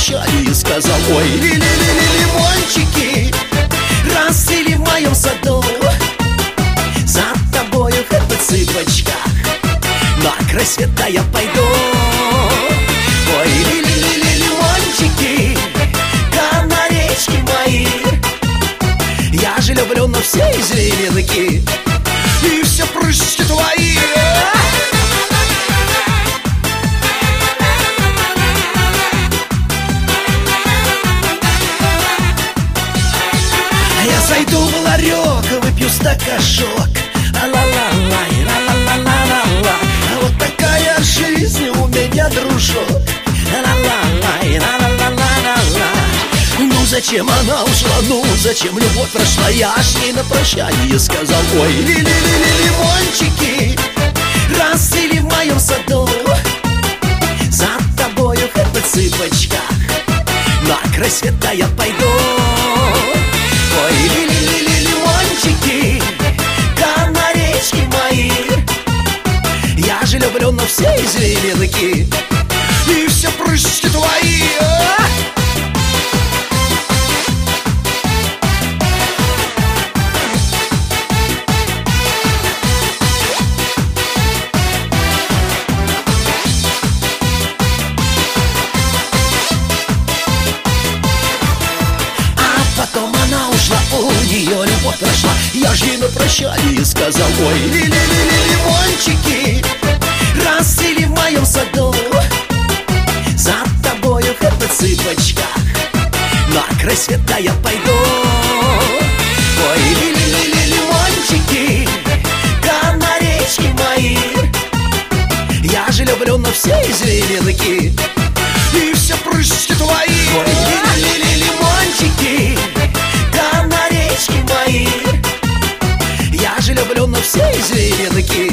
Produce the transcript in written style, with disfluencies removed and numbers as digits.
прощали и сказал: ой, лимончики, расцвели в моем саду, за тобою хоть на цыпочках на край света я пойду. Ой, лимончики, канаречки мои, я же люблю на все извилинки и все прыжки твои. Я зайду в ларек, выпью стакашок, а-ла-ла-лай, ла-ла-ла-ла-ла-ла. А вот такая жизнь у меня, дружок, ла-ла-ла-лай, ла-ла-ла-ла-ла-ла. Ну зачем она ушла, ну зачем любовь прошла? Я ж ей на прощание сказал: ой, лимончики, расцвели в моем саду, за тобою хоть на цыпочках на край света я пойду. Ой, лимончики, канаречки мои, я же люблю на все извилинки и все прыжки твои. У нее любовь прошла, я ж ей на прощание сказал: ой, лимончики, расцвели в моем саду, за тобою хоть на цыпочках на край света я пойду. Ой, лимончики, канаречки мои, я же люблю на все извилинки и все прыжки твои. Ой, лимончики, канаречки мои, я же люблю на все извилинки